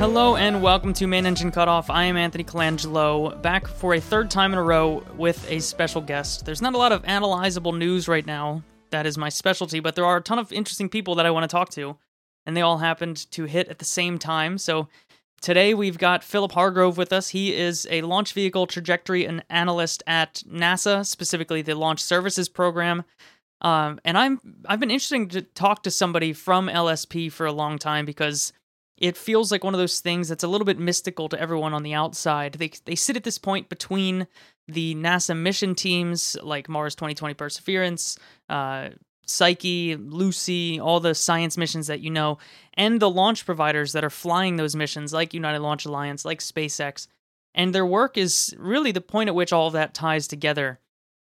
Hello and welcome to Main Engine Cutoff. I am Anthony Colangelo, back for a third time in a row with a special guest. There's not a lot of analyzable news right now. That is my specialty, but there are a ton of interesting people that I want to talk to, and they all happened to hit at the same time. So today we've got Philip Hargrove with us. He is a launch vehicle trajectory and analyst at NASA, specifically the Launch Services Program. And I've been interested to talk to somebody from LSP for a long time because it feels like one of those things that's a little bit mystical to everyone on the outside. They sit at this point between the NASA mission teams like Mars 2020 Perseverance, Psyche, Lucy, all the science missions that you know, and the launch providers that are flying those missions like United Launch Alliance, like SpaceX. And their work is really the point at which all of that ties together.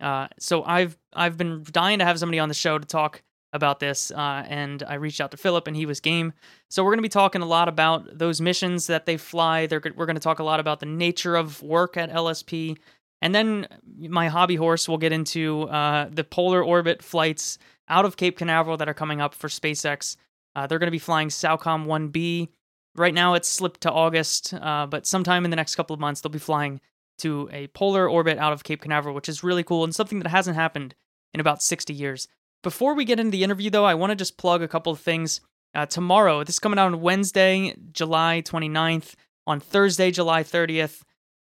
So I've been dying to have somebody on the show to talk about this, and I reached out to Philip, and he was game. So we're going to be talking a lot about those missions that they fly. We're going to talk a lot about the nature of work at LSP, and then my hobby horse will get into the polar orbit flights out of Cape Canaveral that are coming up for SpaceX. They're going to be flying SAOCOM 1B. Right now it's slipped to August, but sometime in the next couple of months they'll be flying to a polar orbit out of Cape Canaveral, which is really cool and something that hasn't happened in about 60 years. Before we get into the interview, though, I want to just plug a couple of things. Tomorrow, this is coming out on Wednesday, July 29th. On Thursday, July 30th,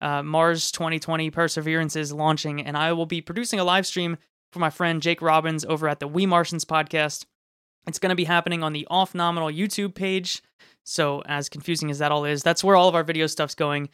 Mars 2020 Perseverance is launching, and I will be producing a live stream for my friend Jake Robbins over at the We Martians podcast. It's going to be happening on the Off Nominal YouTube page. So as confusing as that all is, that's where all of our video stuff's going,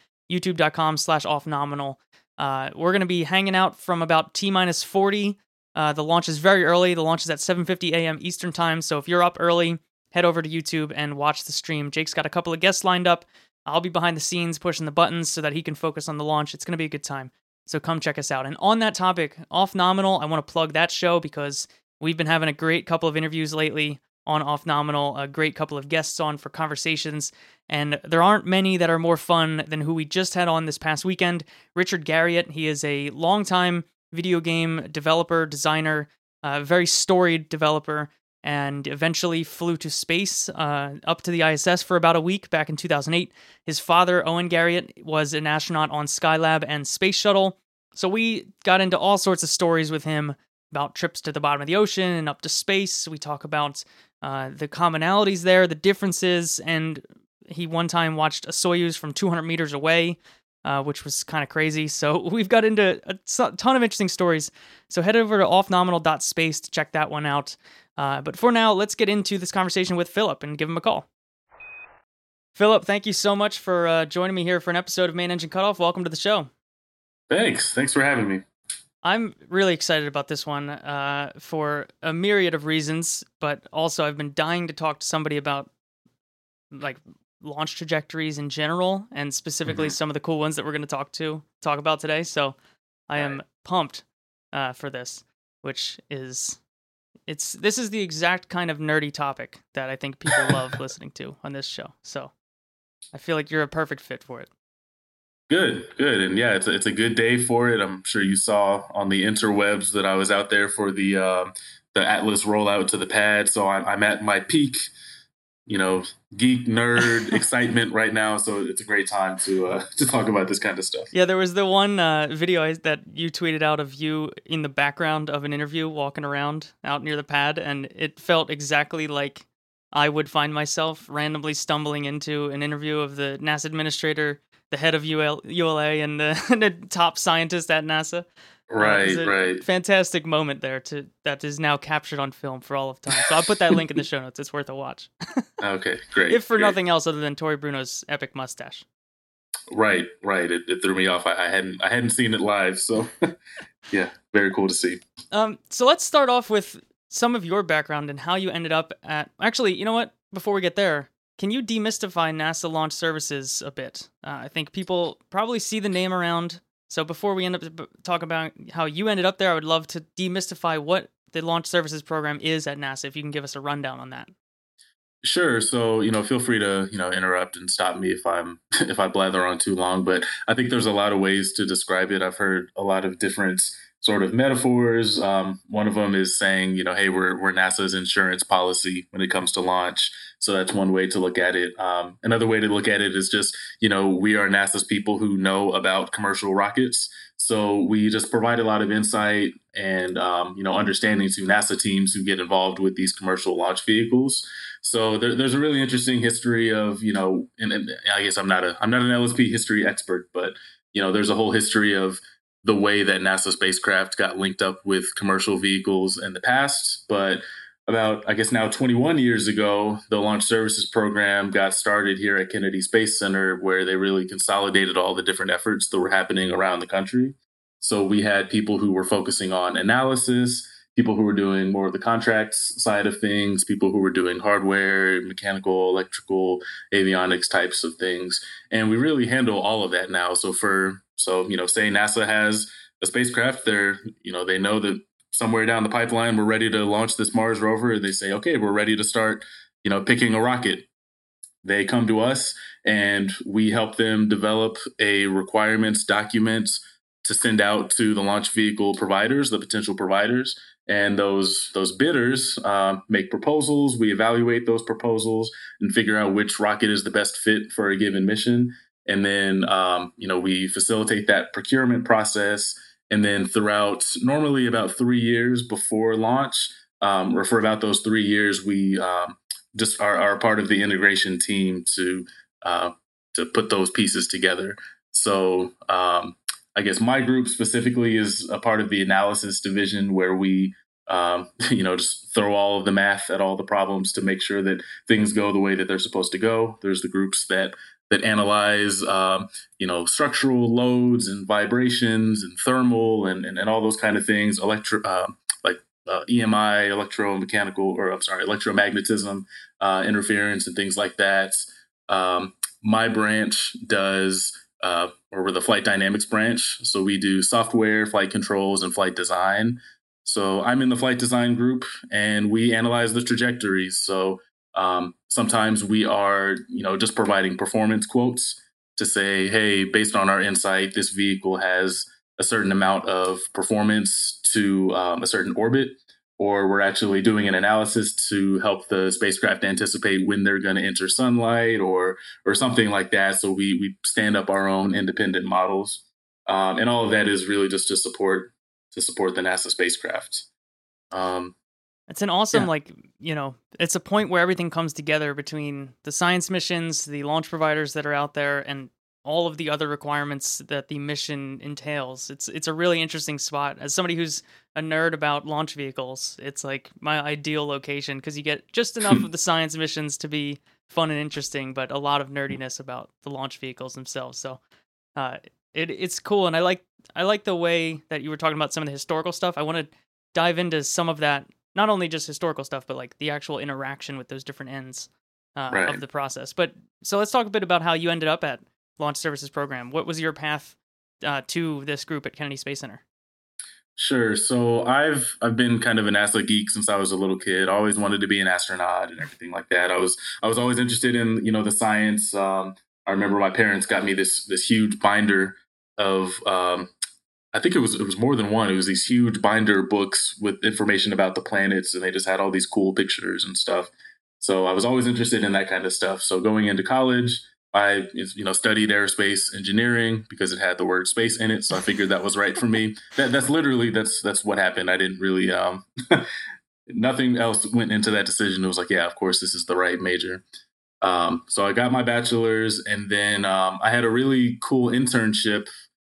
youtube.com/offnominal. We're going to be hanging out from about T-minus 40. The launch is very early. The launch is at 7:50 a.m. Eastern Time, so if you're up early, head over to YouTube and watch the stream. Jake's got a couple of guests lined up. I'll be behind the scenes pushing the buttons so that he can focus on the launch. It's going to be a good time, so come check us out. And on that topic, Off Nominal, I want to plug that show because we've been having a great couple of interviews lately on Off Nominal, a great couple of guests on for conversations, and there aren't many that are more fun than who we just had on this past weekend. Richard Garriott, he is a longtime video game developer, designer, very storied developer, and eventually flew to space, up to the ISS for about a week back in 2008. His father, Owen Garriott, was an astronaut on Skylab and Space Shuttle, so we got into all sorts of stories with him about trips to the bottom of the ocean and up to space. We talk about the commonalities there, the differences, and he one time watched a Soyuz from 200 meters away, which was kind of crazy. So we've got into a ton of interesting stories. So head over to offnominal.space to check that one out. But for now, let's get into this conversation with Philip and give him a call. Philip, thank you so much for joining me here for an episode of Main Engine Cutoff. Welcome to the show. Thanks for having me. I'm really excited about this one for a myriad of reasons, but also I've been dying to talk to somebody about like launch trajectories in general, and specifically some of the cool ones that we're going to talk about today. So I am pumped for this, which is this is the exact kind of nerdy topic that I think people love listening to on this show. So I feel like you're a perfect fit for it. Good. And yeah, it's a good day for it. I'm sure you saw on the interwebs that I was out there for the Atlas rollout to the pad. So I'm at my peak, geek nerd excitement right now. So it's a great time to talk about this kind of stuff. Yeah, there was the one video that you tweeted out of you in the background of an interview walking around out near the pad, and it felt exactly like I would find myself randomly stumbling into an interview of the NASA administrator, the head of ULA, and the top scientist at NASA. Right. Fantastic moment there that is now captured on film for all of time. So I'll put that link in the show notes. It's worth a watch. Okay, great. If for nothing else other than Tory Bruno's epic mustache. Right. It threw me off. I hadn't seen it live, so yeah, very cool to see. So let's start off with some of your background and how you ended up at. Actually, you know what? Before we get there, can you demystify NASA Launch Services a bit? I think people probably see the name around. So before we end up talking about how you ended up there, I would love to demystify what the Launch Services Program is at NASA, if you can give us a rundown on that. Sure. So, feel free to, interrupt and stop me if I blather on too long, but I think there's a lot of ways to describe it. I've heard a lot of different sort of metaphors. One of them is saying, hey, we're NASA's insurance policy when it comes to launch. So that's one way to look at it. Another way to look at it is just, we are NASA's people who know about commercial rockets. So we just provide a lot of insight and, understanding to NASA teams who get involved with these commercial launch vehicles. So there's a really interesting history of, and I guess I'm not an LSP history expert, but, there's a whole history of the way that NASA spacecraft got linked up with commercial vehicles in the past. But about, I guess now 21 years ago, the Launch Services Program got started here at Kennedy Space Center, where they really consolidated all the different efforts that were happening around the country. So we had people who were focusing on analysis, people who were doing more of the contracts side of things, people who were doing hardware, mechanical, electrical, avionics types of things. And we really handle all of that now. So say NASA has a spacecraft, they know that somewhere down the pipeline, we're ready to launch this Mars rover. They say, okay, we're ready to start, picking a rocket. They come to us and we help them develop a requirements document to send out to the launch vehicle providers, the potential providers. And those bidders make proposals. We evaluate those proposals and figure out which rocket is the best fit for a given mission. And then, we facilitate that procurement process. And then throughout normally about 3 years before launch, or for about those 3 years, we just are part of the integration team to put those pieces together. So I guess my group specifically is a part of the analysis division, where we just throw all of the math at all the problems to make sure that things go the way that they're supposed to go. There's the groups that analyze, structural loads and vibrations and thermal and all those kind of things, EMI, electromagnetism, interference and things like that. My branch does, or we're the flight dynamics branch. So we do software, flight controls, and flight design. So I'm in the flight design group and we analyze the trajectories. So sometimes we are, just providing performance quotes to say, hey, based on our insight, this vehicle has a certain amount of performance to a certain orbit, or we're actually doing an analysis to help the spacecraft anticipate when they're going to enter sunlight or something like that. So we stand up our own independent models. And all of that is really just to support the NASA spacecraft. It's an awesome, it's a point where everything comes together between the science missions, the launch providers that are out there, and all of the other requirements that the mission entails. It's a really interesting spot. As somebody who's a nerd about launch vehicles, it's like my ideal location, because you get just enough of the science missions to be fun and interesting, but a lot of nerdiness about the launch vehicles themselves. So it's cool, and I like the way that you were talking about some of the historical stuff. I want to dive into some of that. Not only just historical stuff, but like the actual interaction with those different ends of the process. But so let's talk a bit about how you ended up at Launch Services Program. What was your path to this group at Kennedy Space Center? Sure. So I've been kind of a NASA geek since I was a little kid. I always wanted to be an astronaut and everything like that. I was always interested in the science. I remember my parents got me this huge binder of I think it was more than one. It was these huge binder books with information about the planets, and they just had all these cool pictures and stuff. So I was always interested in that kind of stuff. So going into college, I studied aerospace engineering because it had the word space in it. So I figured that was right for me. That's literally what happened. I didn't really nothing else went into that decision. It was like, yeah, of course, this is the right major. So I got my bachelor's, and then I had a really cool internship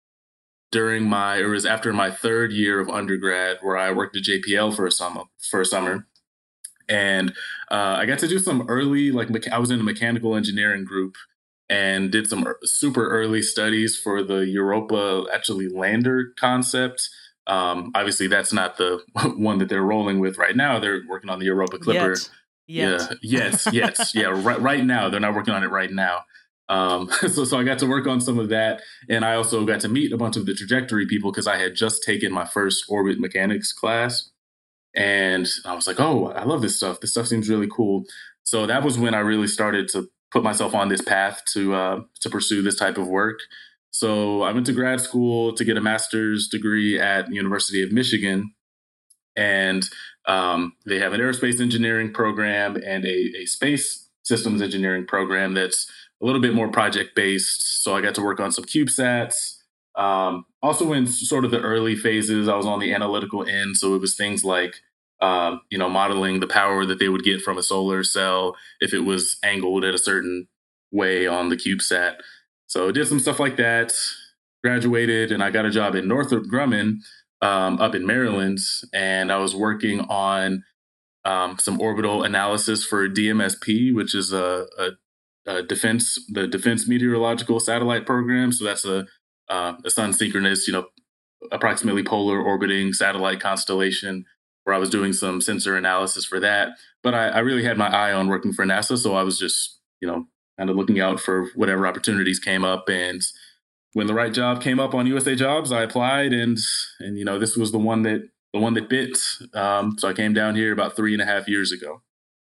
after my third year of undergrad, where I worked at JPL for a summer. And I got to do some early, I was in a mechanical engineering group and did some super early studies for the Europa lander concept. Obviously, that's not the one that they're rolling with right now. They're working on the Europa Clipper. Yet. Yeah. Yes. Yeah. Right now, they're not working on it right now. So I got to work on some of that, and I also got to meet a bunch of the trajectory people because I had just taken my first orbit mechanics class, and I was like, "Oh, I love this stuff. This stuff seems really cool." So that was when I really started to put myself on this path to pursue this type of work. So I went to grad school to get a master's degree at University of Michigan, and they have an aerospace engineering program and a space systems engineering program that's a little bit more project based. So I got to work on some CubeSats. Also, in sort of the early phases, I was on the analytical end, so it was things like modeling the power that they would get from a solar cell if it was angled at a certain way on the CubeSat. So I did some stuff like that. Graduated, and I got a job at Northrop Grumman up in Maryland, and I was working on some orbital analysis for DMSP, which is the Defense Meteorological Satellite Program. So that's a sun synchronous, approximately polar orbiting satellite constellation, where I was doing some sensor analysis for that. But I really had my eye on working for NASA, so I was just kind of looking out for whatever opportunities came up. And when the right job came up on USA Jobs, I applied, and this was the one that bit. So I came down here about 3.5 years ago.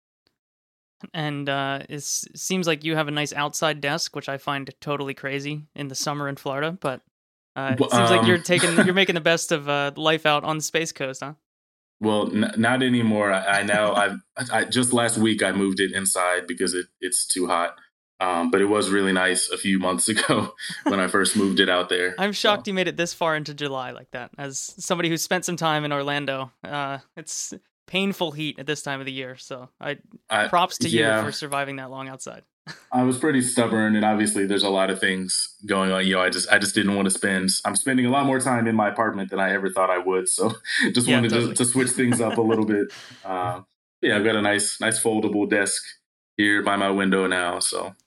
And it seems like you have a nice outside desk, which I find totally crazy in the summer in Florida. But it seems like you're making the best of life out on the Space Coast, huh? Well, not anymore. I now I just last week I moved it inside because it's too hot. But it was really nice a few months ago when I first moved it out there. I'm shocked you made it this far into July like that. As somebody who spent some time in Orlando, it's painful heat at this time of the year. So props to you for surviving that long outside. I was pretty stubborn, and obviously there's a lot of things going on. I just didn't want to spend. I'm spending a lot more time in my apartment than I ever thought I would. So just wanted to switch things up a little bit. I've got a nice foldable desk here by my window now.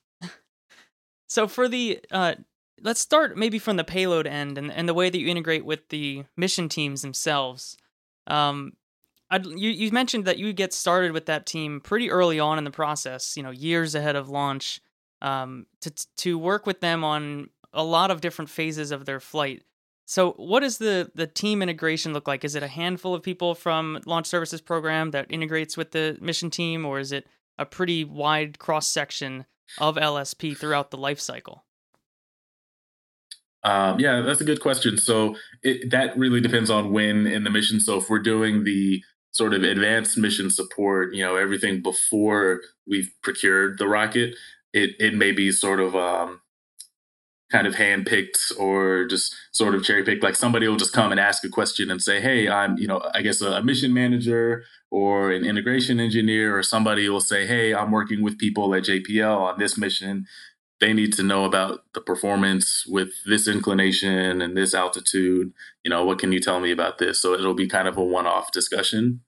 So for the let's start maybe from the payload end and the way that you integrate with the mission teams themselves. You mentioned that you get started with that team pretty early on in the process, years ahead of launch, to work with them on a lot of different phases of their flight. So what does the team integration look like? Is it a handful of people from Launch Services Program that integrates with the mission team, or is it a pretty wide cross-section of LSP throughout the life cycle? Yeah, that's a good question. So that really depends on when in the mission. So if we're doing the sort of advanced mission support, everything before we've procured the rocket, it may be sort of kind of handpicked or just sort of cherry picked. Like somebody will just come and ask a question and say, "Hey, I'm, I guess a mission manager or an integration engineer," or somebody will say, "Hey, I'm working with people at JPL on this mission. They need to know about the performance with this inclination and this altitude. What can you tell me about this?" So it'll be kind of a one-off discussion,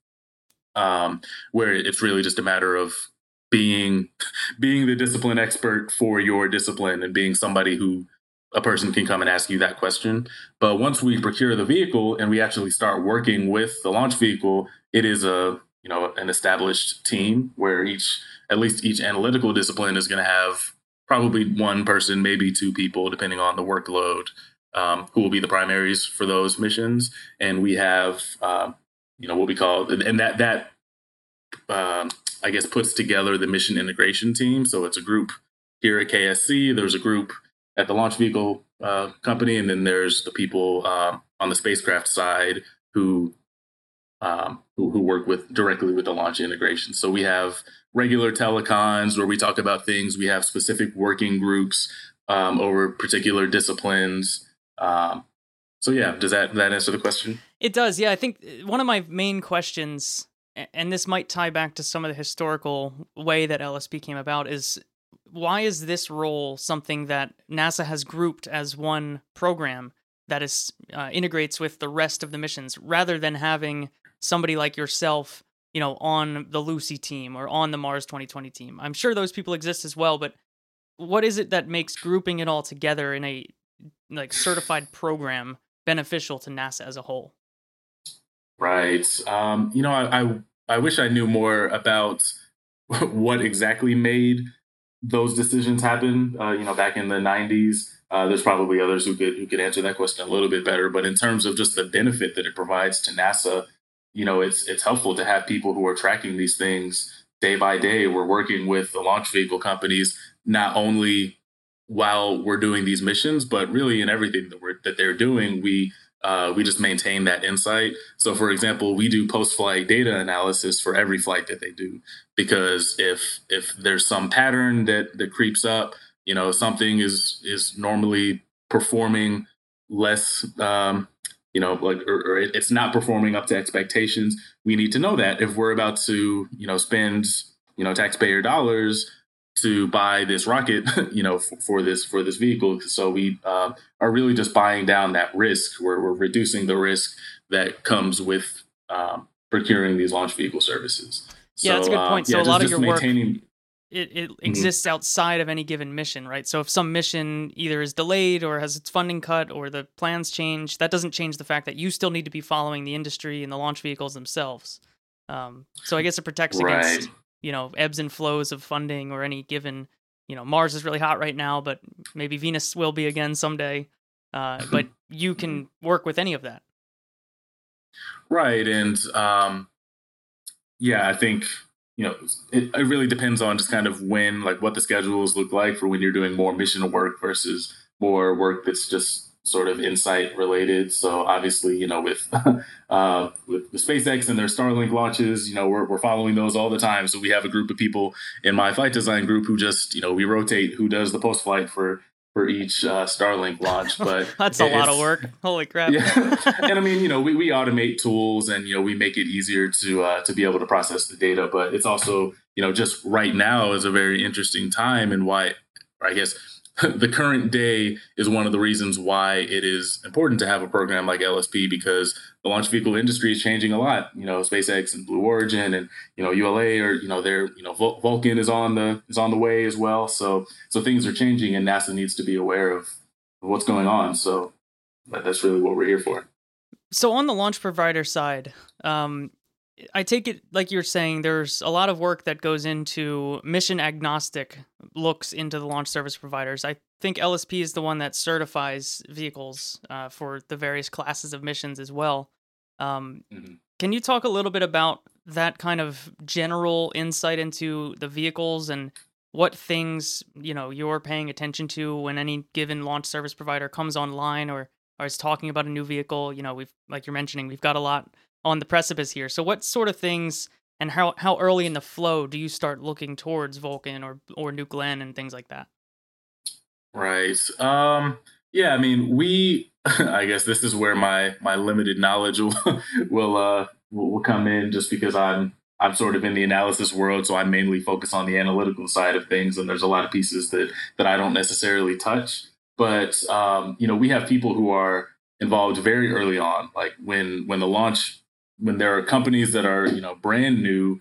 where it's really just a matter of being the discipline expert for your discipline and being somebody who a person can come and ask you that question. But once we procure the vehicle and we actually start working with the launch vehicle, it is an established team where at least each analytical discipline is going to have probably one person, maybe two people, depending on the workload, who will be the primaries for those missions. And we have, what we call, and that I guess puts together the mission integration team. So it's a group here at KSC. There's a group at the launch vehicle company, and then there's the people on the spacecraft side who work directly with the launch integration. So we have regular telecons where we talk about things. We have specific working groups over particular disciplines. So yeah, does that answer the question? It does. Yeah, I think one of my main questions, and this might tie back to some of the historical way that LSP came about, is why is this role something that NASA has grouped as one program that is integrates with the rest of the missions, rather than having somebody like yourself, on the Lucy team or on the Mars 2020 team? I'm sure those people exist as well, but what is it that makes grouping it all together in a certified program beneficial to NASA as a whole? Right. I wish I knew more about what exactly made those decisions happen. Back in the 90s. There's probably others who could answer that question a little bit better. But in terms of just the benefit that it provides to NASA, it's helpful to have people who are tracking these things day by day. We're working with the launch vehicle companies, not only while we're doing these missions, but really in everything that they're doing, we just maintain that insight. So, for example, we do post-flight data analysis for every flight that they do, because if there's some pattern that creeps up, something is normally performing less, or it's not performing up to expectations. We need to know that if we're about to, spend, taxpayer dollars to buy this rocket, for this vehicle. So we are really just buying down that risk. We're reducing the risk that comes with procuring these launch vehicle services. Yeah, that's a So good point. So yeah, a lot of just your work, maintaining. it Mhm. exists outside of any given mission, right? So if some mission either is delayed or has its funding cut or the plans change, that doesn't change the fact that you still need to be following the industry and the launch vehicles themselves. So I guess it protects Right. against, ebbs and flows of funding or any given, Mars is really hot right now, but maybe Venus will be again someday. But you Mhm. can work with any of that. Right. And yeah, I think, it really depends on just kind of when, like what the schedules look like for when you're doing more mission work versus more work that's just sort of insight related. So obviously, with the SpaceX and their Starlink launches, we're following those all the time. So we have a group of people in my flight design group who just, we rotate who does the post flight for each Starlink launch. But That's a lot of it's work. Holy crap. yeah, and I mean, we automate tools, and we make it easier to be able to process the data. But it's also, just right now is a very interesting time, and why, or I guess, the current day is one of the reasons why it is important to have a program like LSP, because the launch vehicle industry is changing a lot. SpaceX and Blue Origin and ULA, or they're Vulcan is on the way as well. So things are changing, and NASA needs to be aware of what's going on. So that's really what we're here for. So on the launch provider side, I take it like you're saying there's a lot of work that goes into mission agnostic looks into the launch service providers. I think LSP is the one that certifies vehicles for the various classes of missions as well. Um, Mhm. can you talk a little bit about that kind of general insight into the vehicles and what things you're paying attention to when any given launch service provider comes online or is talking about a new vehicle? We've, like you're mentioning, we've got a lot on the precipice here. So what sort of things and how early in the flow do you start looking towards Vulcan or New Glenn and things like that? Right. Yeah. I mean, we. I guess this is where my limited knowledge will come in, just because I'm sort of in the analysis world, so I mainly focus on the analytical side of things, and there's a lot of pieces that I don't necessarily touch. But we have people who are involved very early on, like when the launch, when there are companies that are brand new.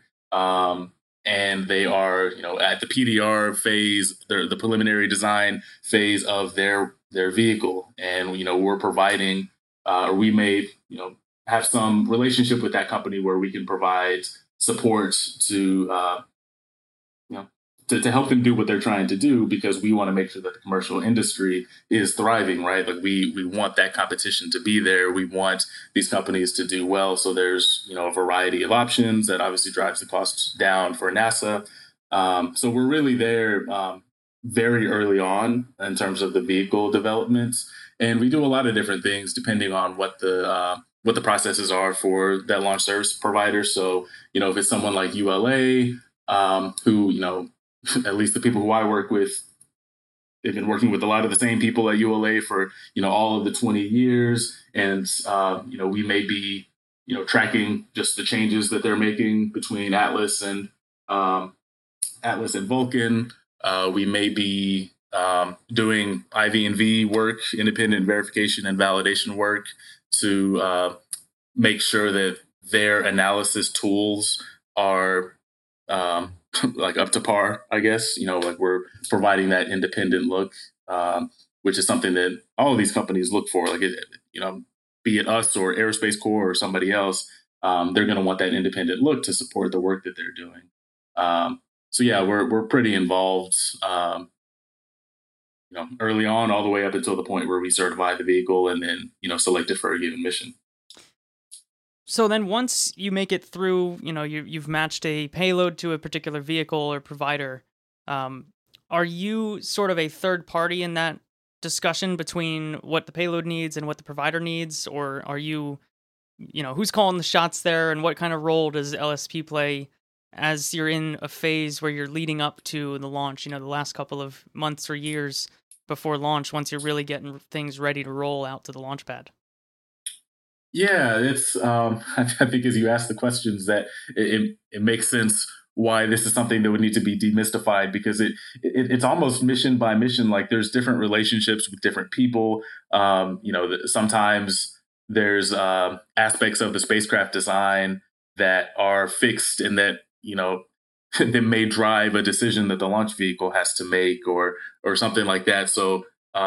And they are at the PDR phase, the preliminary design phase of their vehicle, and we're providing, or we may have some relationship with that company where we can provide support to you know to help them do what they're trying to do, because we want to make sure that the commercial industry is thriving, right? Like we want that competition to be there. We want these companies to do well. So there's a variety of options that obviously drives the costs down for NASA. So we're really there very early on in terms of the vehicle developments, and we do a lot of different things depending on what the processes are for that launch service provider. So if it's someone like ULA, who at least the people who I work with, they've been working with a lot of the same people at ULA for all of the 20 years, and we may be tracking just the changes that they're making between um, Atlas and Vulcan. We may be doing IV&V work, independent verification and validation work, to make sure that their analysis tools are um, like up to par, I guess. Like we're providing that independent look, which is something that all of these companies look for. Like be it us or Aerospace Corps or somebody else, they're going to want that independent look to support the work that they're doing. So yeah, we're pretty involved, early on, all the way up until the point where we certify the vehicle and then select it for a given mission. So then once you make it through, you've matched a payload to a particular vehicle or provider, um, Are you sort of a third party in that discussion between what the payload needs and what the provider needs, or are you, who's calling the shots there, and what kind of role does LSP play as you're in a phase where you're leading up to the launch, the last couple of months or years before launch, once you're really getting things ready to roll out to the launch pad? Yeah, it's. I think as you ask the questions, that it makes sense why this is something that would need to be demystified, because it's almost mission by mission. Like, there's different relationships with different people. Sometimes there's aspects of the spacecraft design that are fixed, and that that may drive a decision that the launch vehicle has to make, or something like that. So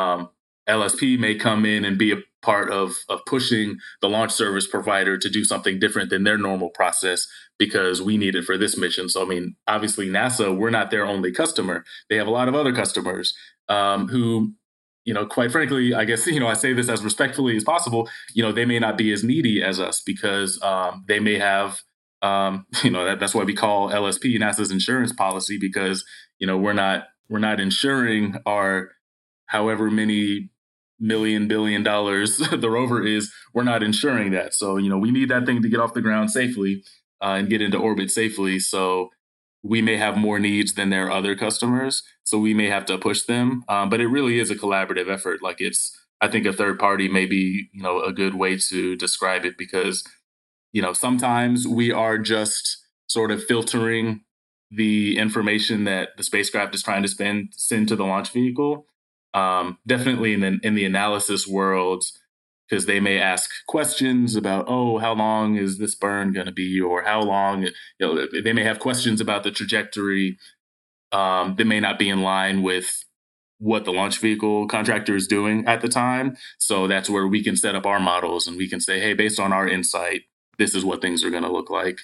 LSP may come in and be a part of pushing the launch service provider to do something different than their normal process, because we need it for this mission. So, I mean, obviously, NASA, we're not their only customer. They have a lot of other customers who, quite frankly, I guess, I say this as respectfully as possible, they may not be as needy as us, because they may have, that's why we call LSP NASA's insurance policy, because, we're not insuring our however many $1 billion the rover is. We're not insuring that. So, we need that thing to get off the ground safely and get into orbit safely. So we may have more needs than their other customers. So we may have to push them. But it really is a collaborative effort. Like, I think a third party may be, a good way to describe it, because, sometimes we are just sort of filtering the information that the spacecraft is trying to send to the launch vehicle. Definitely in the analysis world, because they may ask questions about, oh, how long is this burn going to be, or how long, they may have questions about the trajectory that may not be in line with what the launch vehicle contractor is doing at the time. So that's where we can set up our models, and we can say, hey, based on our insight, this is what things are going to look like.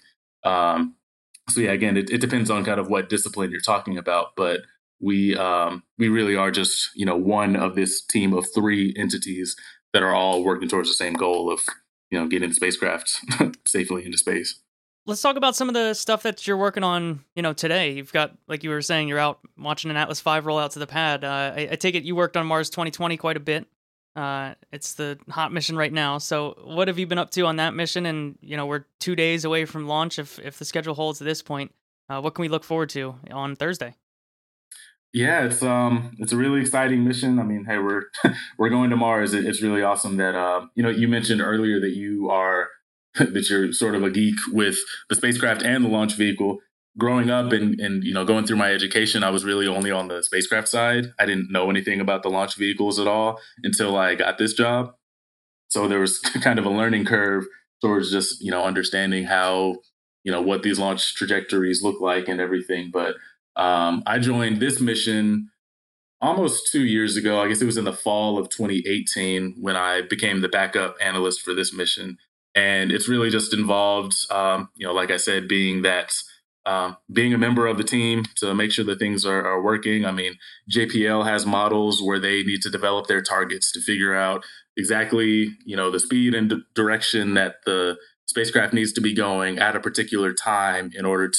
So yeah, again, it depends on kind of what discipline you're talking about, but we really are just one of this team of three entities that are all working towards the same goal of getting the spacecraft safely into space. Let's talk about some of the stuff that you're working on, today. You've got, like you were saying, you're out watching an Atlas V roll out to the pad. I take it you worked on Mars 2020 quite a bit. It's the hot mission right now. So what have you been up to on that mission? And, we're 2 days away from launch if the schedule holds at this point. What can we look forward to on Thursday? Yeah, it's a really exciting mission. I mean, hey, we're we're going to Mars. It's really awesome that you mentioned earlier that that you're sort of a geek with the spacecraft and the launch vehicle. Growing up and going through my education, I was really only on the spacecraft side. I didn't know anything about the launch vehicles at all until I got this job. So there was kind of a learning curve towards just understanding how what these launch trajectories look like and everything. But I joined this mission almost 2 years ago. I guess it was in the fall of 2018 when I became the backup analyst for this mission. And it's really just involved, like I said, being a member of the team to make sure that things are working. I mean, JPL has models where they need to develop their targets to figure out exactly, the speed and direction that the spacecraft needs to be going at a particular time in order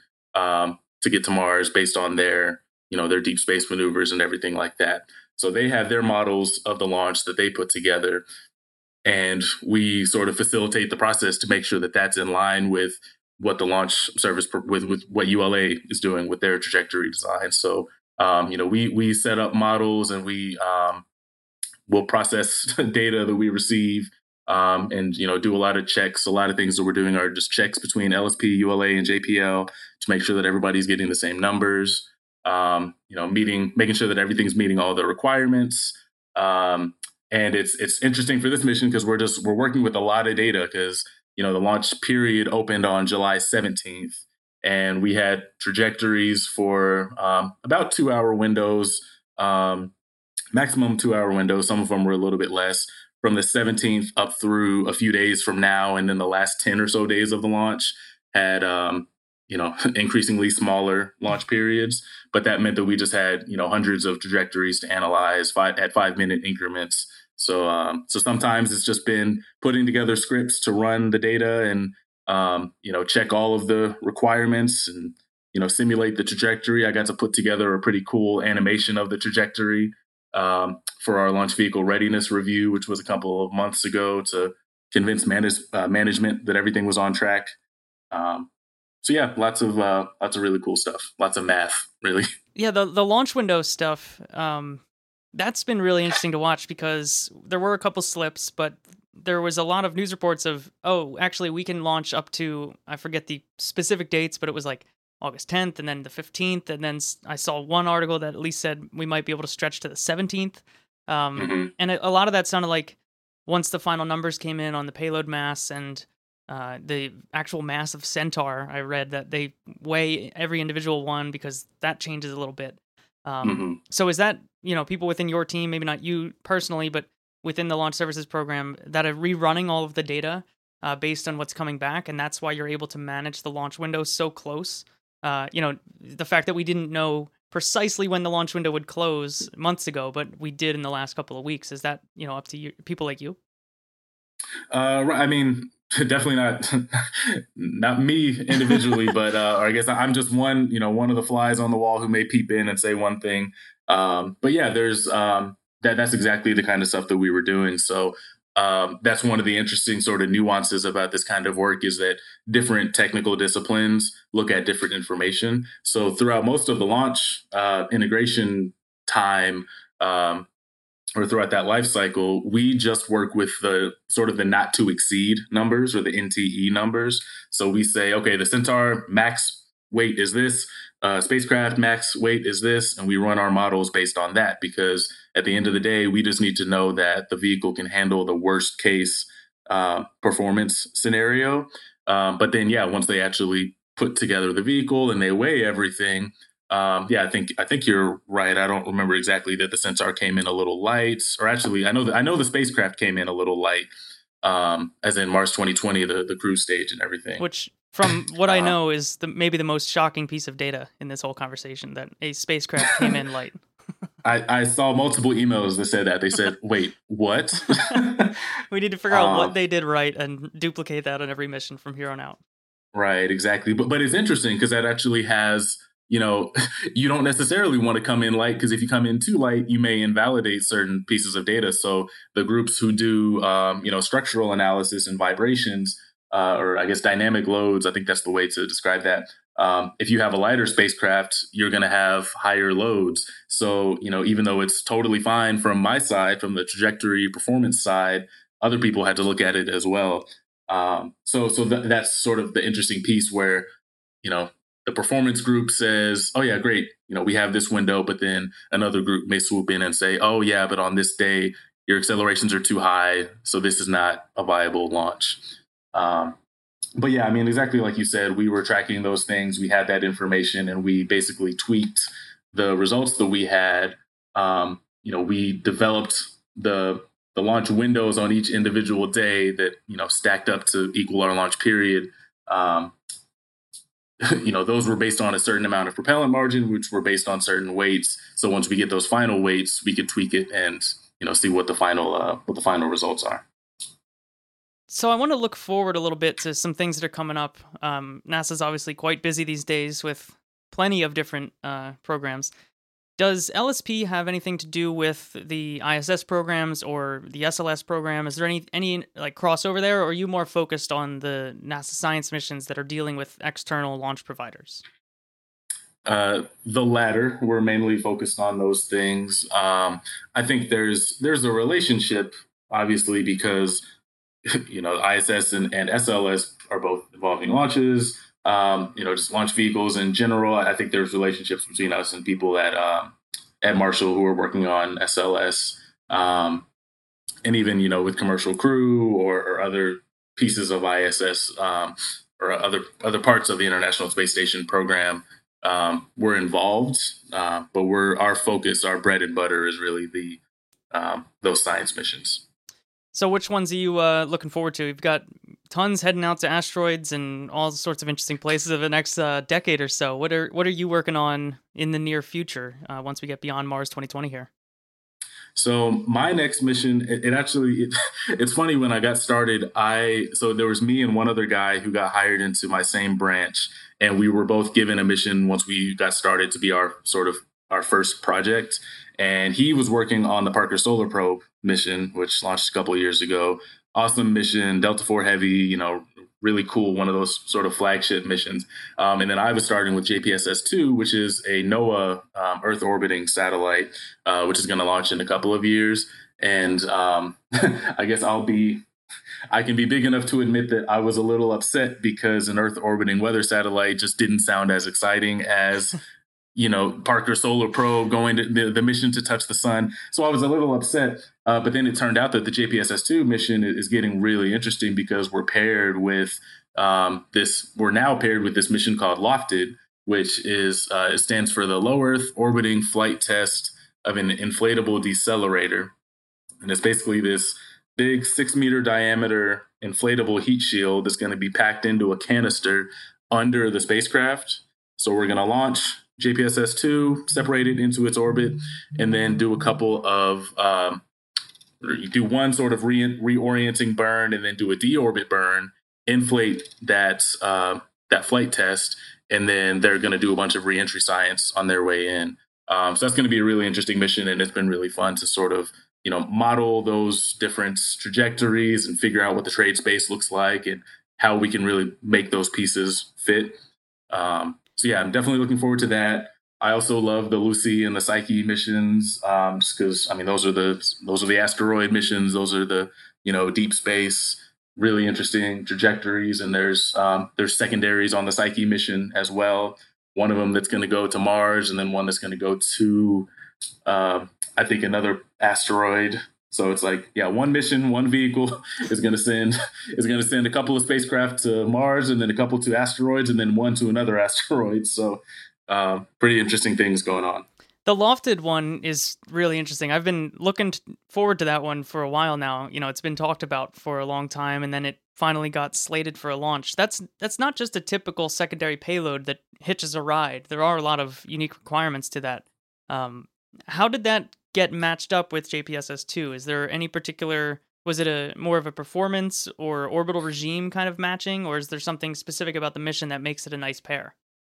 to get to Mars, based on their deep space maneuvers and everything like that. So they have their models of the launch that they put together, and we sort of facilitate the process to make sure that that's in line with what the launch service with what ULA is doing with their trajectory design. So we set up models, and we will process data that we receive, and do a lot of checks. A lot of things that we're doing are just checks between LSP, ULA, and JPL to make sure that everybody's getting the same numbers. Making sure that everything's meeting all the requirements. And it's interesting for this mission because we're working with a lot of data, because the launch period opened on July 17th, and we had trajectories for about 2-hour windows, maximum 2-hour windows. Some of them were a little bit less, from the 17th up through a few days from now. And then the last 10 or so days of the launch had, increasingly smaller launch periods. But that meant that we just had, hundreds of trajectories to analyze at 5-minute increments. So sometimes it's just been putting together scripts to run the data and, check all of the requirements and simulate the trajectory. I got to put together a pretty cool animation of the trajectory for our launch vehicle readiness review, which was a couple of months ago, to convince management that everything was on track. So yeah, lots of really cool stuff. Lots of math, really. Yeah, the launch window stuff. That's been really interesting to watch because there were a couple slips, but there was a lot of news reports of, oh, actually we can launch up to, I forget the specific dates, but it was like August 10th and then the 15th. And then I saw one article that at least said we might be able to stretch to the 17th. And a lot of that sounded like once the final numbers came in on the payload mass and the actual mass of Centaur, I read that they weigh every individual one because that changes a little bit. So is that, people within your team, maybe not you personally, but within the launch services program that are rerunning all of the data based on what's coming back, and that's why you're able to manage the launch window so close? The fact that we didn't know precisely when the launch window would close months ago, but we did in the last couple of weeks. Is that, up to you, people like you? I mean, definitely not me individually, but I guess I'm just one of the flies on the wall who may peep in and say one thing. But yeah, there's that's exactly the kind of stuff that we were doing. So that's one of the interesting sort of nuances about this kind of work, is that different technical disciplines look at different information. So throughout most of the launch integration time, or throughout that life cycle, we just work with the sort of the not to exceed numbers, or the NTE numbers. So we say, okay, the Centaur max weight is this, spacecraft max weight is this, and we run our models based on that, because at the end of the day, we just need to know that the vehicle can handle the worst case performance scenario. But then, once they actually put together the vehicle and they weigh everything, I think you're right. I don't remember exactly that the Centaur came in a little light, or actually, I know the spacecraft came in a little light, as in Mars 2020, the cruise stage and everything. Which, from what I know, is maybe the most shocking piece of data in this whole conversation, that a spacecraft came in light. I saw multiple emails that said that. They said, wait, what? We need to figure out what they did right and duplicate that on every mission from here on out. Right, exactly. But it's interesting because that actually has, you don't necessarily want to come in light, because if you come in too light, you may invalidate certain pieces of data. So the groups who do, structural analysis and vibrations, or I guess dynamic loads, I think that's the way to describe that. If you have a lighter spacecraft, you're going to have higher loads. So, even though it's totally fine from my side, from the trajectory performance side, other people had to look at it as well. So that's sort of the interesting piece where, the performance group says, oh yeah, great. We have this window, but then another group may swoop in and say, oh yeah, but on this day, your accelerations are too high, so this is not a viable launch. But yeah, I mean, exactly like you said, we were tracking those things. We had that information, and we basically tweaked the results that we had. We developed the launch windows on each individual day that, stacked up to equal our launch period. Those were based on a certain amount of propellant margin, which were based on certain weights. So once we get those final weights, we could tweak it and, see what the final results are. So I want to look forward a little bit to some things that are coming up. NASA's obviously quite busy these days with plenty of different programs. Does LSP have anything to do with the ISS programs or the SLS program? Is there any like crossover there, or are you more focused on the NASA science missions that are dealing with external launch providers? The latter. We're mainly focused on those things. I think there's a relationship, obviously, because ISS and SLS are both involving launches. Just launch vehicles in general. I think there's relationships between us and people at Marshall who are working on SLS, and even with commercial crew or other pieces of ISS, or other parts of the International Space Station program. We're involved, but our focus, our bread and butter, is really those science missions. So which ones are you looking forward to? You've got tons heading out to asteroids and all sorts of interesting places over the next decade or so. What are you working on in the near future once we get beyond Mars 2020 here? So my next mission, it actually, it's funny when I got started. So there was me and one other guy who got hired into my same branch, and we were both given a mission once we got started to be our sort of our first project. And he was working on the Parker Solar Probe mission, which launched a couple of years ago. Awesome mission, Delta IV Heavy, really cool, one of those sort of flagship missions. And then I was starting with JPSS-2, which is a NOAA Earth orbiting satellite, which is going to launch in a couple of years. And I guess I can be big enough to admit that I was a little upset because an Earth orbiting weather satellite just didn't sound as exciting as Parker Solar Probe going to the mission to touch the sun. So I was a little upset. But then it turned out that the JPSS-2 mission is getting really interesting because we're now paired with this mission called Lofted, which it stands for the Low Earth Orbiting Flight Test of an Inflatable Decelerator. And it's basically this big 6-meter diameter inflatable heat shield that's going to be packed into a canister under the spacecraft. So we're going to launch JPSS-2, separate it into its orbit, and then do a couple of do one sort of reorienting burn, and then do a deorbit burn, inflate that flight test, and then they're going to do a bunch of reentry science on their way in. So that's going to be a really interesting mission, and it's been really fun to sort of model those different trajectories and figure out what the trade space looks like and how we can really make those pieces fit. So yeah, I'm definitely looking forward to that. I also love the Lucy and the Psyche missions, just because those are the asteroid missions. Those are the deep space, really interesting trajectories, and there's secondaries on the Psyche mission as well. One of them that's going to go to Mars, and then one that's going to go to I think another asteroid. So it's like, yeah, one mission, one vehicle is going to send a couple of spacecraft to Mars, and then a couple to asteroids, and then one to another asteroid. So pretty interesting things going on. The Lofted one is really interesting. I've been looking forward to that one for a while now. It's been talked about for a long time, and then it finally got slated for a launch. That's not just a typical secondary payload that hitches a ride. There are a lot of unique requirements to that. How did that get matched up with JPSS-2? Is there any particular, was it more of a performance or orbital regime kind of matching, or is there something specific about the mission that makes it a nice pair?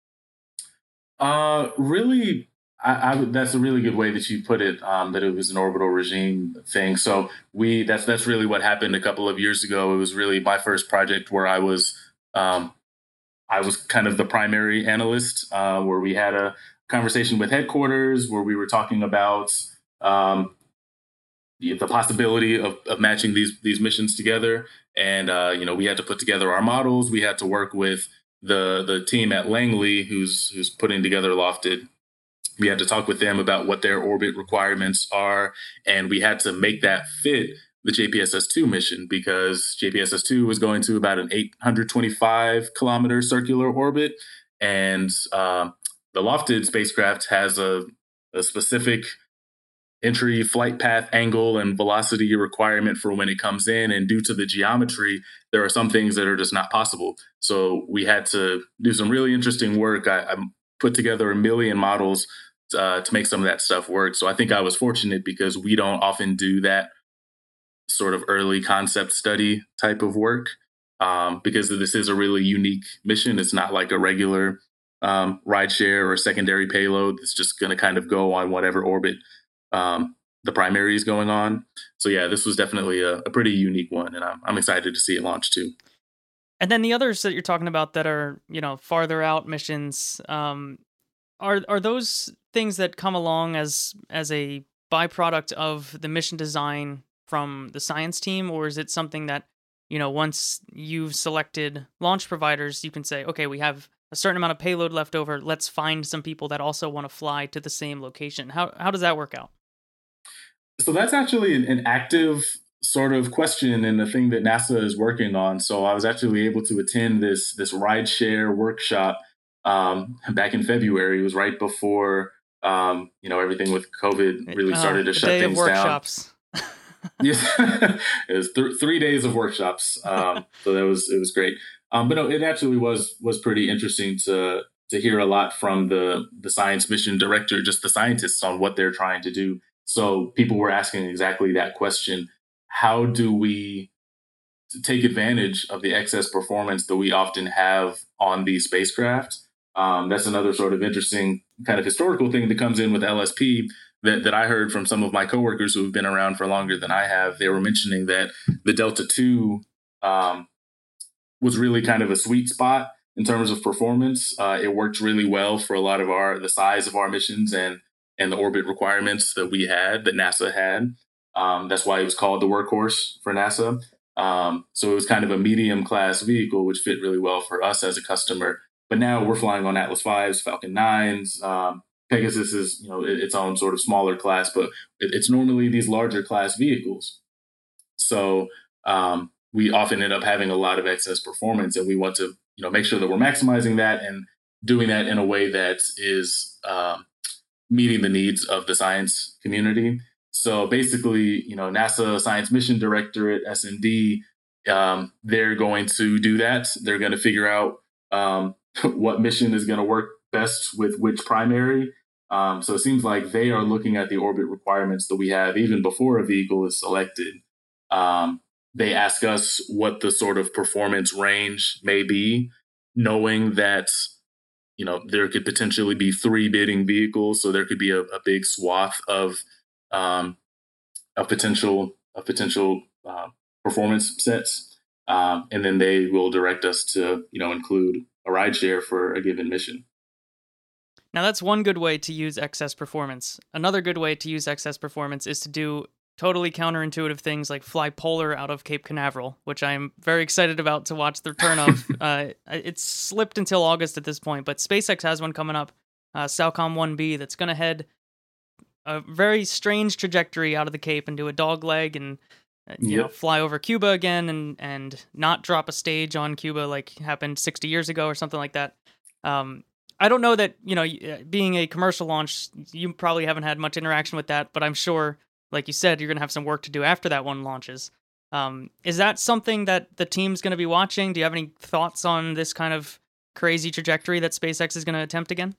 Really, that's a really good way that you put it, that it was an orbital regime thing. So that's really what happened a couple of years ago. It was really my first project where I was kind of the primary analyst, where we had a conversation with headquarters where we were talking about the possibility of matching these missions together. And, we had to put together our models. We had to work with the team at Langley, who's putting together Lofted. We had to talk with them about what their orbit requirements are. And we had to make that fit the JPSS-2 mission, because JPSS-2 was going to about an 825 kilometer circular orbit. And the Lofted spacecraft has a specific entry flight path angle and velocity requirement for when it comes in. And due to the geometry, there are some things that are just not possible. So we had to do some really interesting work. I put together a million models to make some of that stuff work. So I think I was fortunate because we don't often do that sort of early concept study type of work, because this is a really unique mission. It's not like a regular rideshare or secondary payload. It's just going to kind of go on whatever orbit the primary is going on. So yeah, this was definitely a pretty unique one, and I'm excited to see it launch too. And then the others that you're talking about that are, farther out missions, are those things that come along as a byproduct of the mission design from the science team, or is it something that, once you've selected launch providers, you can say, okay, we have a certain amount of payload left over, let's find some people that also want to fly to the same location? How does that work out? So that's actually an active sort of question and the thing that NASA is working on. So I was actually able to attend this rideshare workshop back in February. It was right before everything with COVID really started to shut things down. Yes, it was 3 days of workshops. So it was great. But no, it actually was pretty interesting to hear a lot from the science mission director, just the scientists, on what they're trying to do. So people were asking exactly that question. How do we take advantage of the excess performance that we often have on these spacecraft? That's another sort of interesting kind of historical thing that comes in with LSP that I heard from some of my coworkers who have been around for longer than I have. They were mentioning that the Delta II was really kind of a sweet spot in terms of performance. It worked really well for a lot of the size of our missions and the orbit requirements that we had, that NASA had. That's why it was called the workhorse for NASA. So it was kind of a medium class vehicle, which fit really well for us as a customer. But now we're flying on Atlas V's, Falcon 9s. Pegasus is, its own sort of smaller class, but it's normally these larger class vehicles. So we often end up having a lot of excess performance, and we want to, make sure that we're maximizing that and doing that in a way that is meeting the needs of the science community. So basically, NASA Science Mission Directorate, SMD, they're going to do that. They're going to figure out what mission is going to work best with which primary. So it seems like they are looking at the orbit requirements that we have even before a vehicle is selected. They ask us what the sort of performance range may be, knowing that there could potentially be 3 bidding vehicles, so there could be a big swath of potential performance sets, and then they will direct us to include a rideshare for a given mission. Now that's one good way to use excess performance. Another good way to use excess performance is to do totally counterintuitive things like fly polar out of Cape Canaveral, which I'm very excited about to watch the return of. It's slipped until August at this point, but SpaceX has one coming up, SAOCOM 1B, that's going to head a very strange trajectory out of the Cape and do a dog leg and fly over Cuba again and not drop a stage on Cuba like happened 60 years ago or something like that. I don't know that, being a commercial launch, you probably haven't had much interaction with that, but I'm sure, like you said, you're going to have some work to do after that one launches. Is that something that the team's going to be watching? Do you have any thoughts on this kind of crazy trajectory that SpaceX is going to attempt again?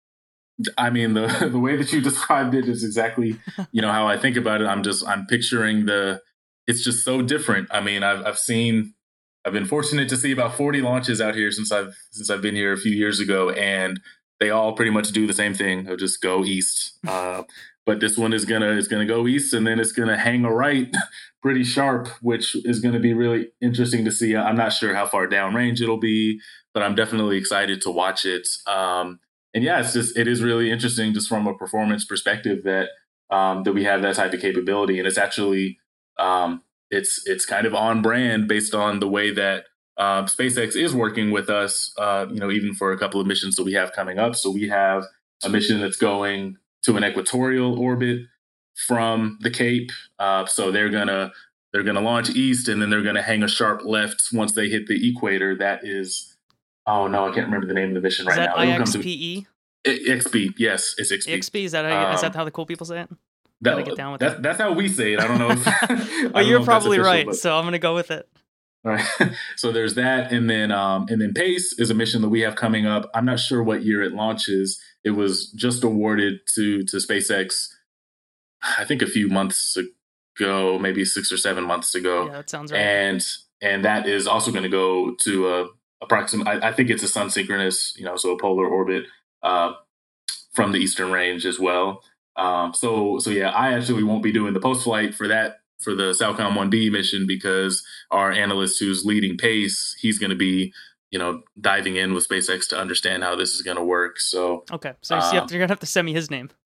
I mean, the way that you described it is exactly, how I think about it. I'm picturing it's just so different. I mean, I've been fortunate to see about 40 launches out here since I've been here a few years ago, and they all pretty much do the same thing. They'll just go east. But this one is gonna go east, and then it's gonna hang a right pretty sharp, which is gonna be really interesting to see. I'm not sure how far downrange it'll be, but I'm definitely excited to watch it. And yeah, it is really interesting just from a performance perspective that we have that type of capability, and it's actually it's kind of on brand based on the way that SpaceX is working with us. Even for a couple of missions that we have coming up. So we have a mission that's going to an equatorial orbit from the Cape. So they're gonna launch east, and then they're gonna hang a sharp left once they hit the equator. That is, oh no, I can't remember the name of the mission right now. Is that IXPE? XP, yes, it's XP. XP, is that how the cool people say it? Gotta get down with that. That's how we say it. I don't know if well, you're probably right, but so I'm gonna go with it. All right. So there's that, and then PACE is a mission that we have coming up. I'm not sure what year it launches. It was just awarded to SpaceX, I think a few months ago, maybe 6 or 7 months ago. Yeah, that sounds right. And that is also going to go to I think it's a sun synchronous, so a polar orbit from the Eastern Range as well. So yeah, I actually won't be doing the post flight for the SAOCOM 1B mission because our analyst who's leading PACE, he's going to be, diving in with SpaceX to understand how this is going to work. So okay, so you're going to have to send me his name.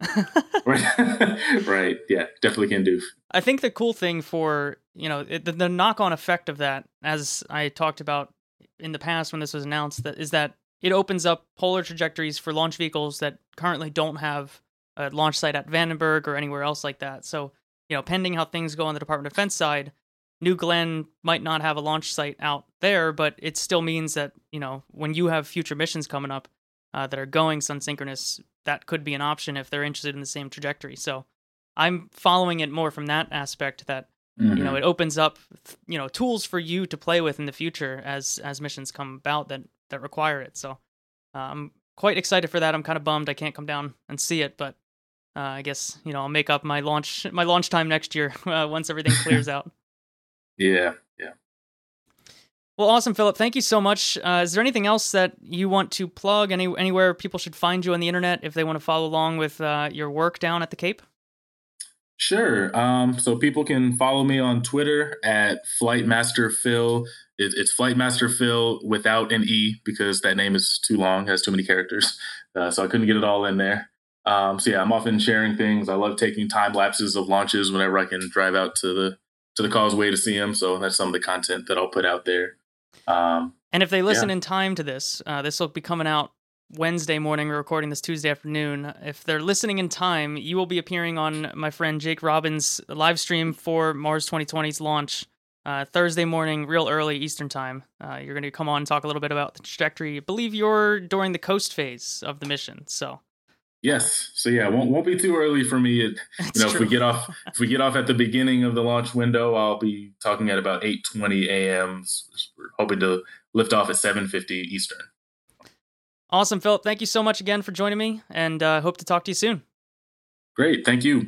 Right. Yeah, definitely can do. I think the cool thing for the knock-on effect of that, as I talked about in the past when this was announced, is that it opens up polar trajectories for launch vehicles that currently don't have a launch site at Vandenberg or anywhere else like that. So, pending how things go on the Department of Defense side, New Glenn might not have a launch site out there, but it still means that, when you have future missions coming up that are going sun synchronous, that could be an option if they're interested in the same trajectory. So I'm following it more from that aspect that, it opens up, tools for you to play with in the future as missions come about that require it. So I'm quite excited for that. I'm kind of bummed I can't come down and see it, but I guess, I'll make up my launch time next year once everything clears out. Yeah. Well, awesome, Philip. Thank you so much. Is there anything else that you want to plug? Anywhere people should find you on the internet if they want to follow along with your work down at the Cape? Sure. So people can follow me on Twitter at FlightMasterPhil. It's FlightMasterPhil without an E because that name is too long, has too many characters. So I couldn't get it all in there. So yeah, I'm often sharing things. I love taking time lapses of launches whenever I can drive out to the causeway to see them. So that's some of the content that I'll put out there. And if they listen in time to this, this will be coming out Wednesday morning. We're recording this Tuesday afternoon. If they're listening in time, you will be appearing on my friend Jake Robbins' live stream for Mars 2020's launch Thursday morning, real early Eastern time. You're going to come on and talk a little bit about the trajectory. I believe you're during the coast phase of the mission. So yes. So yeah, won't be too early for me. If we get off at the beginning of the launch window, I'll be talking at about 8:20 a.m. We're hoping to lift off at 7:50 Eastern. Awesome, Philip. Thank you so much again for joining me, and hope to talk to you soon. Great. Thank you.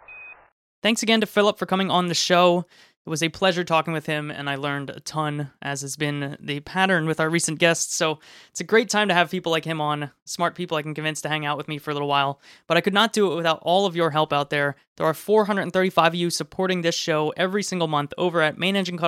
Thanks again to Philip for coming on the show. It was a pleasure talking with him, and I learned a ton, as has been the pattern with our recent guests. So it's a great time to have people like him on, smart people I can convince to hang out with me for a little while. But I could not do it without all of your help out there. There are 435 of you supporting this show every single month over at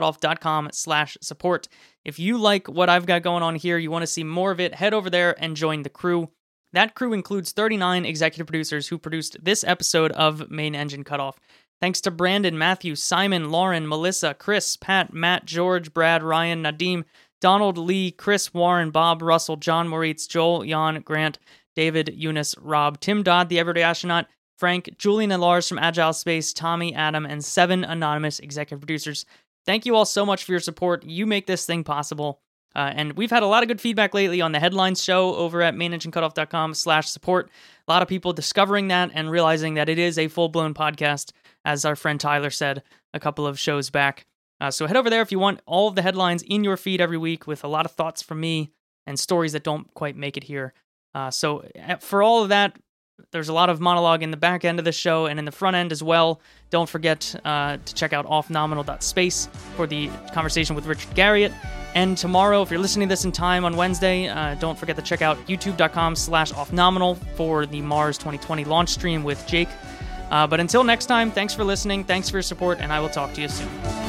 mainenginecutoff.com/support. If you like what I've got going on here, you want to see more of it, head over there and join the crew. That crew includes 39 executive producers who produced this episode of Main Engine Cutoff. Thanks to Brandon, Matthew, Simon, Lauren, Melissa, Chris, Pat, Matt, George, Brad, Ryan, Nadim, Donald, Lee, Chris, Warren, Bob, Russell, John, Moritz, Joel, Jan, Grant, David, Eunice, Rob, Tim Dodd, the Everyday Astronaut, Frank, Julian and Lars from Agile Space, Tommy, Adam, and 7 anonymous executive producers. Thank you all so much for your support. You make this thing possible. And we've had a lot of good feedback lately on the Headlines show over at mainenginecutoff.com/support. A lot of people discovering that and realizing that it is a full-blown podcast, as our friend Tyler said a couple of shows back. So head over there if you want all of the headlines in your feed every week with a lot of thoughts from me and stories that don't quite make it here. So for all of that, there's a lot of monologue in the back end of the show and in the front end as well. Don't forget to check out offnominal.space for the conversation with Richard Garriott. And tomorrow, if you're listening to this in time on Wednesday, don't forget to check out youtube.com/offnominal for the Mars 2020 launch stream with Jake. But until next time, thanks for listening, thanks for your support, and I will talk to you soon.